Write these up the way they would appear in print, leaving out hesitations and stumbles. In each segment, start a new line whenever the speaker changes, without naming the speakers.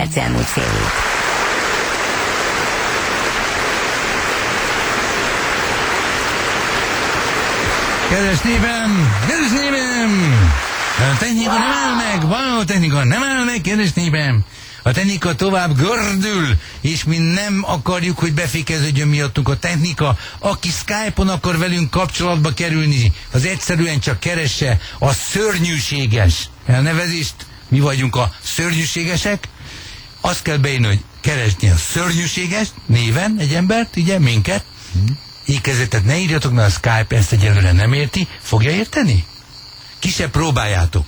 perc elmúlt fél hét.
Kedves népem! A technika nem áll meg! A technika nem áll meg, kedves népem! A technika tovább gördül, és mi nem akarjuk, hogy befékeződjön miattunk a technika. Aki Skype-on akar velünk kapcsolatba kerülni, az egyszerűen csak keresse a szörnyűséges elnevezést. Mi vagyunk a szörnyűségesek. Azt kell beírni, hogy keresni a szörnyűséges néven egy embert, ugye, minket. Ékezetet ne írjatok, mert a Skype ezt egyelőre nem érti. Fogja érteni? Ki se próbáljátok.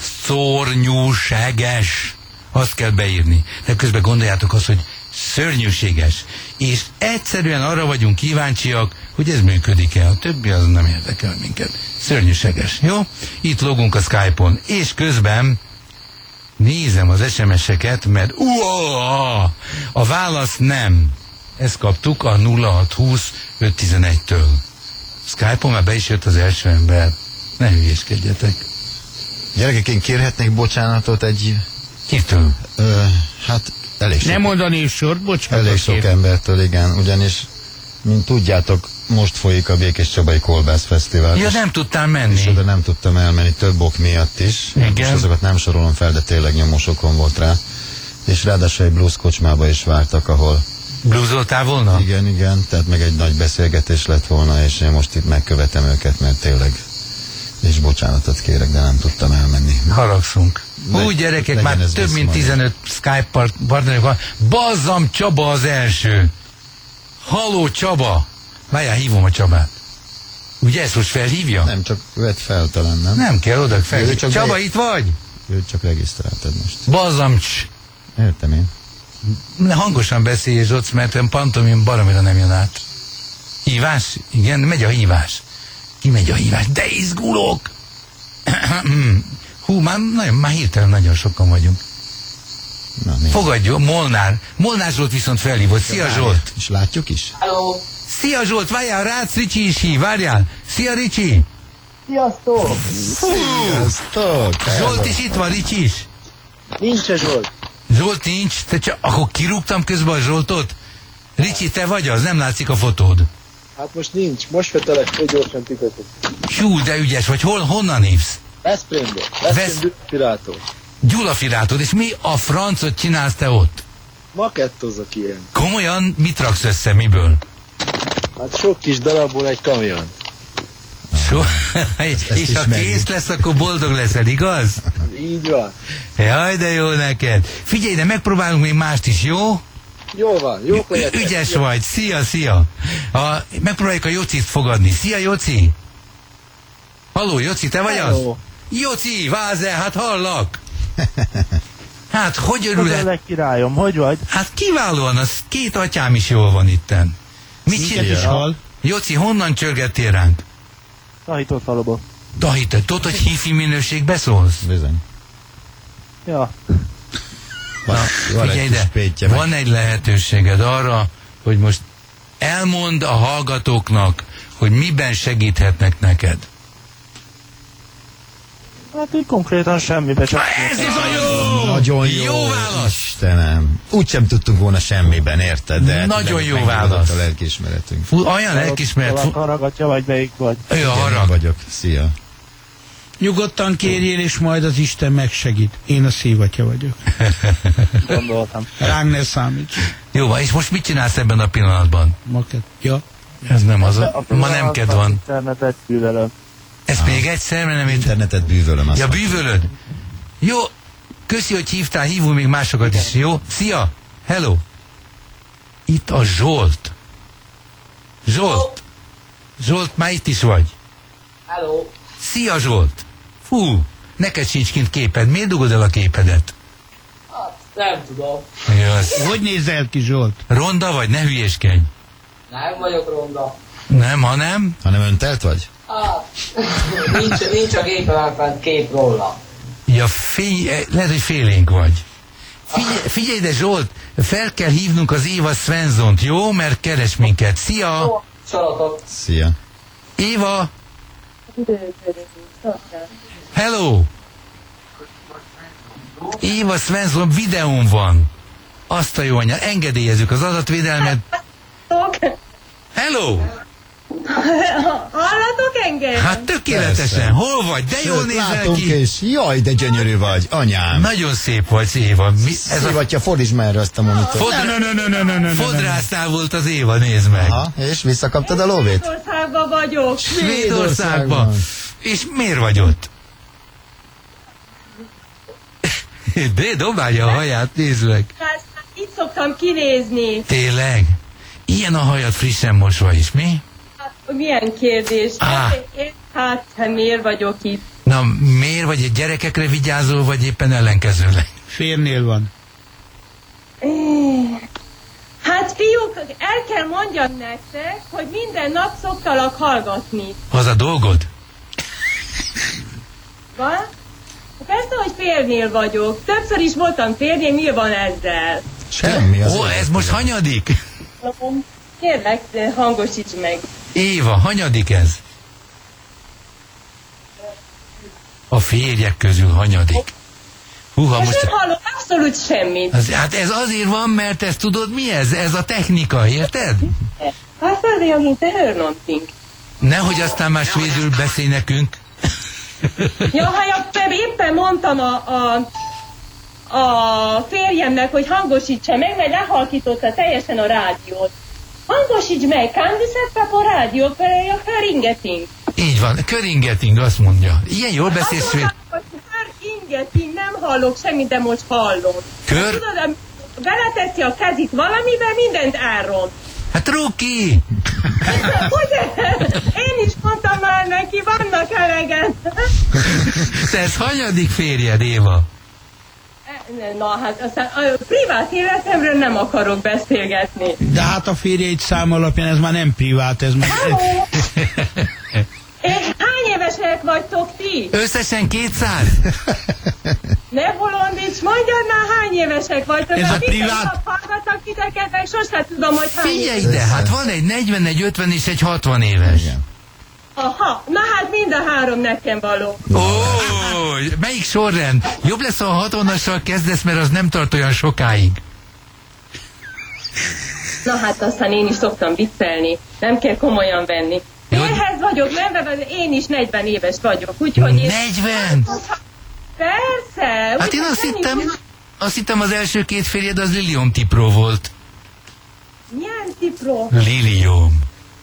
Szörnyűséges. Azt kell beírni. De közben gondoljátok azt, hogy szörnyűséges. És egyszerűen arra vagyunk kíváncsiak, hogy ez működik-e. A többi az nem érdekel minket. Szörnyűséges. Jó? Itt logunk a Skype-on. És közben nézem az SMS-eket, mert a válasz nem. Ezt kaptuk a 0620 511-től. Skype-on már be is jött az első ember. Ne hülyéskedjetek.
Gyerekek, én kérhetnék bocsánatot egy...
Kitől?
Hát elég sok.
Nem mondani is sort, bocsánat.
Elég sok embertől, igen. Ugyanis, mint tudjátok, most folyik a Békés Csabai Kolbász Fesztivál.
Ja, nem tudtál menni.
És oda nem tudtam elmenni több ok miatt is.
Igen.
És azokat nem sorolom fel, de tényleg nyomós okom volt rá. És ráadásul egy blues kocsmába is vártak, ahol...
Blues-oltál volna?
Igen, tehát meg egy nagy beszélgetés lett volna, és én most itt megkövetem őket, mert tényleg... És bocsánatot kérek, de nem tudtam elmenni.
Haragszunk. Úgy gyerekek, már több mint 15 Skype partnerünk van. Bazzam, Csaba az első. Haló, Csaba. Várjál, hívom a Csabát. Ugye ezt most felhívja?
Nem, csak vedd fel talán, nem?
Nem kell, oda felhívja. Csaba, itt vagy?
Őt csak regisztráltad most.
Bazzam,
Értem én.
hangosan beszélj, Zsoc, mert pantomim baromira nem jön át. Hívás? Igen, megy a hívás. Ki megy a hívás? De izgulok! Hú, már hirtelen nagyon sokan vagyunk.
Na,
fogadjon, Molnár Zsolt viszont felhívott. Szia, Zsolt!
És látjuk is?
Hello!
Szia, Zsolt, várjál, Rácz Ricsi is hív, várjál! Szia, Ricsi!
Sziasztok!
Sziasztok!
Zsolt is itt van, Ricsi is?
Nincs a Zsolt.
Zsolt nincs? Te csak, akkor kirúgtam közben a Zsoltot? Ricsi, te vagy az? Nem látszik a fotód.
Hát most nincs, most vetelek, hogy gyorsan titokot.
Hú, de ügyes vagy, honnan hívsz?
Veszprémből, Veszprém
Gyula Firátod, és mi a francot csinálsz te ott?
Makettozok ilyen.
Komolyan? Mit raksz össze, miből?
Hát sok kis darabból egy kamion.
És ha kész lesz, akkor boldog leszel, igaz?
Így van.
Jaj, de jó neked. Figyelj, de megpróbálunk még mást is, jó?
Jó van, jók legyetek.
Ügyes vagy, szia. Megpróbáljuk a Jocit fogadni. Szia, Joci! Halló, Joci, te vagy az? Joci, váze, hát hallak! Hát, hogy örülhet?
Királyom, hogy vagy?
Hát kiválóan, az két atyám is jól van itten. Mit csinál? Joci, honnan csörgettél ránk?
Tahitott faluba.
Tahitott, tudod, hogy hifi minőségbe szólsz?
Bizony.
Ja.
Figyelj ide, van egy lehetőséged arra, hogy most elmondd a hallgatóknak, hogy miben segíthetnek neked.
Hát így konkrétan semmibe csak...
Ez is
nagyon jó!
Jó válasz!
Istenem! Úgy sem tudtunk volna semmiben, érted? De
nagyon jó válasz!
A lelkiismeretünk.
Olyan lelkiismeret...
Haragatja vagy melyik vagy?
Ő a harag.
Vagyok. Szia!
Nyugodtan kérjél, és majd az Isten megsegít. Én a szívatja vagyok.
Gondoltam.
Ránk ne számíts.
Jó van, és most mit csinálsz ebben a pillanatban?
Ja.
Ez nem az ma nem kedv van.
Internetet bűvelöm.
Ezt még egyszer, mert nem
internetet bűvölöm.
Ja, bűvölöd? Jó, köszi, hogy hívtál, hívunk még másokat is, jó? Szia! Hello! Itt a Zsolt. Zsolt, már itt is vagy.
Hello!
Szia, Zsolt! Fú, neked sincs kint képed. Miért dugod el a képedet?
Hát, nem tudom.
Jössz.
Hogy nézel ki, Zsolt?
Ronda vagy? Ne hülyéskedj.
Nem vagyok ronda.
Nem, hanem?
Hanem öntelt vagy?
Hát, nincs a gépen fent kép róla.
Ja, lehet, hogy félénk vagy. Figyelj de, Zsolt, fel kell hívnunk az Éva Svensont, jó? Mert keres minket. Szia!
Szia!
Éva! Hello! Éva Svensson videón van. Azt a jó anyja, engedélyezzük az adatvédelmet. Hello!
Hallatok engem?
Hát tökéletesen.
Persze.
Hol vagy? De jól nézel
Látunk
ki.
és jaj, de gyönyörű vagy, anyám.
Nagyon szép vagy, Éva. Ez a
Szivatja, fordítsd már erre azt a monitort.
fodrásznál volt az Éva, nézd meg.
Aha, és visszakaptad a lóvét?
Svédországban vagyok.
Svédországban. És miért vagy ott? De dobálja a haját, nézd meg.
Hát, itt szoktam kinézni.
Tényleg? Ilyen a hajad frissen mosva is, mi?
Hát, milyen kérdés? Hát, miért vagyok itt?
Na, miért vagy egy gyerekekre vigyázol, vagy éppen ellenkezőleg?
Férnél van.
Hát fiúk, el kell mondjam nektek, hogy minden nap szoktalak hallgatni.
Az a dolgod?
Van? Persze, hogy férnél vagyok. Többször is voltam férnél, mi van ezzel?
Semmi az.
Ó, ez most hanyadik?
Kérlek, hangosíts meg.
Éva, hanyadik ez? A férjek közül hanyadik. Húha,
Most
most...
nem hallok abszolút semmit.
Hát ez azért van, mert ez tudod mi ez? Ez a technika, érted?
Hát azért, hogy te hör någonting.
Nehogy aztán már svédül beszélj nekünk.
Ja, hát éppen mondtam a férjemnek, hogy hangosítsa meg, mert lehalkította teljesen a rádiót. Hangosíts meg, kan du sätta på rádió, för jag hör ingenting.
Így van, köringeting, azt mondja. Ilyen jól beszélsz svéd.
Hör ingenting, nem hallok semmit, de most hallom.
Kör?
Tudod, beleteszi a kezit valamivel, mindent elront.
Hát rúg ki!
Ugye? Én is mondtam már neki, vannak elegen.
Te ez hanyadik férjed, Éva?
Na hát aztán a privát életemről nem akarok beszélgetni.
De hát a férjeid szám alapján ez már nem privát, ez meg...
Hány évesek vagytok ti?
Összesen 200?
Ne bolondíts, mondjad már, hány évesek vagytok.
Ez a privát...
Hallgatok titeket, meg sosem tudom, hogy hány
Figyelj
éves.
ide, hát van egy 40, egy 50 és egy 60 éves.
Igen.
Aha, na hát mind a három nekem való.
Ó, melyik sorrend? Jobb lesz, ha a 60-assal kezdesz, mert az nem tart olyan sokáig.
Na hát aztán én is szoktam viccelni. Nem kell komolyan venni. Férhez vagyok, nem, én is 40 éves vagyok, úgyhogy én...
40?
Persze!
Hát én azt hittem az első két férjed az Lilium Tipró volt.
Milyen Tipro?
Lilium.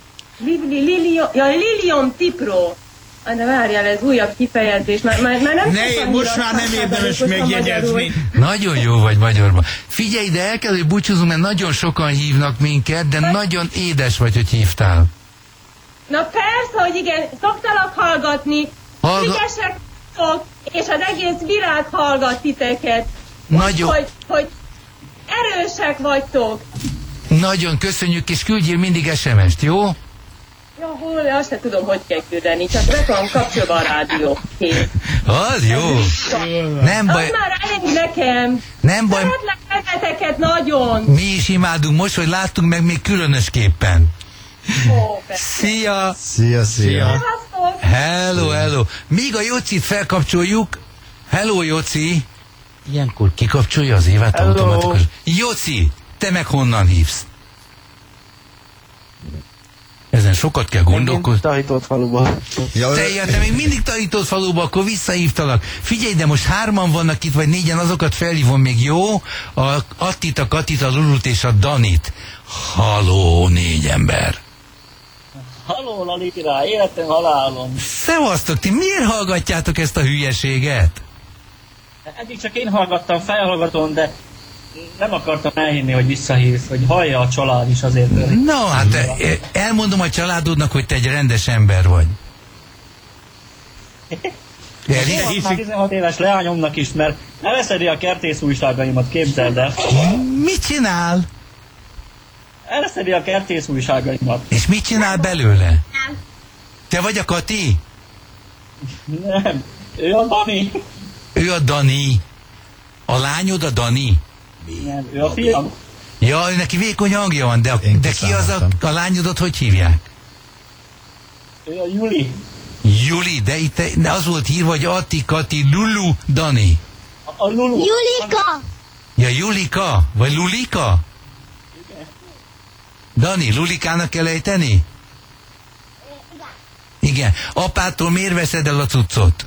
Lilium Tipro. De várjál, ez újabb kifejezés, már nem...
Most már nem érdemes megjegyezni.
Nagyon jó vagy magyarban. Figyelj, de el kell, hogy búcsúzunk, mert nagyon sokan hívnak minket, de nagyon édes vagy, hogy hívtál.
Na persze, hogy igen, szoktalak hallgatni, ügyesek vagytok, és az egész világ hallgat titeket.
Nagyon.
Hogy erősek vagytok.
Nagyon köszönjük, és küldjél mindig SMS-t, jó?
Ja, hol, azt sem tudom, hogy kell küldeni, csak be van kapcsolva a rádió.
Az jó. Nem baj.
Az már elég nekem.
Nem baj.
Szeretlek benneteket nagyon.
Mi is imádunk, most, hogy láttunk meg még különösképpen.
Ó,
Szia!
Szia.
Szevasztok!
Hello. Míg a Jocit felkapcsoljuk, hello Joci! Ilyenkor kikapcsolja az Évát automatikus. Joci, te meg honnan hívsz? Ezen sokat kell gondolkozni.
Tajított faluba.
Te még mindig Tajított faluba, akkor visszahívtalak. Figyelj, de most 3-an vannak itt, vagy 4-en, azokat felhívom még, jó? A Attit, a Katit, a Lulut és a Danit. Haló, 4 ember.
Halló, Lalitira, életem, halálom.
Szevasztok, ti miért hallgatjátok ezt a hülyeséget?
Eddig csak én hallgattam, felhallgatom, de nem akartam elhinni, hogy visszahívsz, hogy hallja a család is azért.
No, hát elmondom a családodnak, hogy te egy rendes ember vagy.
Én már 16 éves leányomnak is, mert elveszedi a kertész újságaimat, képzeld el.
Mit csinál?
Elveszedi a kertész újságaimat.
És mit csinál belőle? Te vagy a Kati?
Nem, ő a Dani.
Ő a Dani. A lányod a Dani?
Nem, ő a fiam.
Ja, ő neki vékony hangja van, de ki az a lányodat, hogy hívják?
Ő a Juli.
Juli, de az volt hírva, hogy Atti, Kati, Lulu, Dani.
A Lulu.
Julika!
Ja, Julika? Vagy Lulika? Dani, Lulikának kell ejteni? Igen. Apától miért veszed el a cuccot?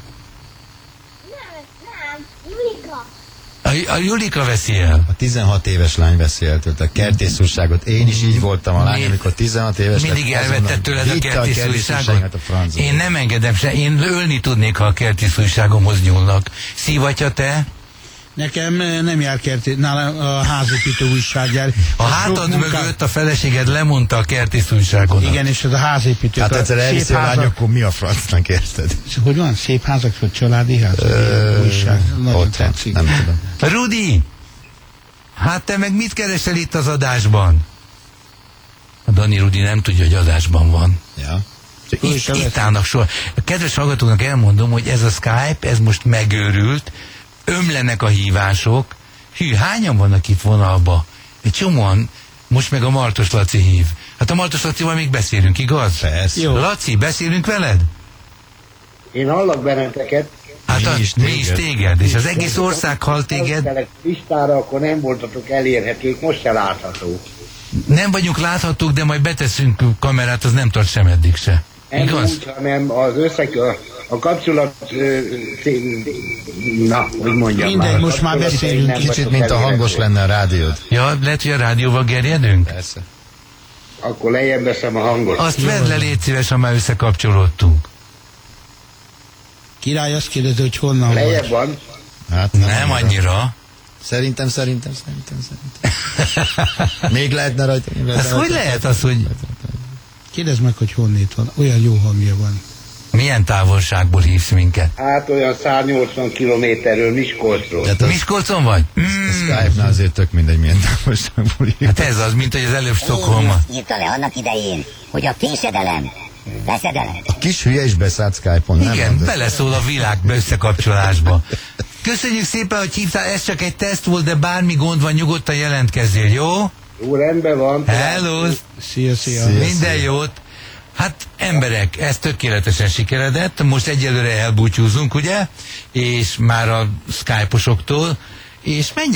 Nem, Julika.
A Julika veszi el.
A 16 éves lány veszi el tőle a kertészújságot. Én is így voltam a lány, amikor 16 éves
mindig
lett,
elvetted tőled a kertészújságot?
A
Én nem engedem se. Én ölni tudnék, ha a kertészújságomhoz nyúlnak. Szívatja te?
Nekem nem jár kerti, nálam a házépítő újságjár.
A hátad mögött a feleséged lemondta a kertészújságodat.
Igen, és ez a házépítő.
Hát egyszer elviszi a lány, akkor mi a francnak, érted?
Hogy van? Szép házak, vagy családi ház? Újság. Nagyon tetszik.
Nem tudom.
Rudi! Hát te meg mit keresel itt az adásban? A Dani Rudi nem tudja, hogy adásban van.
Ja.
Itt állnak sor. A kedves hallgatóknak elmondom, hogy ez a Skype, ez most megőrült, ömlenek a hívások. Hű, hányan vannak itt vonalba? Egy csomóan, most meg a Martos Laci hív. Hát a Martos Lacival még beszélünk, igaz?
Persze.
Jó. Laci, beszélünk veled?
Én hallak benneteket.
Hát mi is téged, és az egész ország hall téged.
Listára, akkor nem voltatok elérhetők, most se látható.
Nem vagyunk láthatók, de majd beteszünk kamerát, az nem tart sem eddig se.
Nem
Igaz?
úgy, hanem az a kapcsolat, na, hogy mondjam.
Mindegy, most már beszélünk.
Kicsit, mint a hangos lenne a rádiód.
Ja, lehet, hogy a rádióval gerjedünk?
Persze.
Akkor lejjebb veszem a hangot.
Azt vedd le, légy szíves, ha már összekapcsolódtunk.
Király azt kérdezi, hogy honnan
Lejjebb
vagy.
van.
Hát
Nem annyira.
Szerintem. Még lehetne rajta.
Ez hogy lehet az, hogy
Kérdezd meg, hogy honnét van. Olyan jó hangja van.
milyen távolságból hívsz minket?
Hát olyan 180 kilométerről Miskolcról.
Hát a
Miskolcon vagy?
Skype-nál azért tök mindegy, milyen távolságból ír.
Hát ez az, mint hogy az előbb Stockholma.
Írta le annak idején, hogy a késedelem, veszedelem.
A kis hülye is beszállt Skype-on, nem?
Igen,
mondod?
beleszól a világ összekapcsolásba. Köszönjük szépen, hogy hívtál, ez csak egy teszt volt, de bármi gond van, nyugodtan jelentkezzél, jó?
Jó, rendben van.
Hello!
Szia.
Minden jót! Hát emberek, ez tökéletesen sikeredett, most egyelőre elbúcsúzunk, ugye? És már a Skype-osoktól, és menj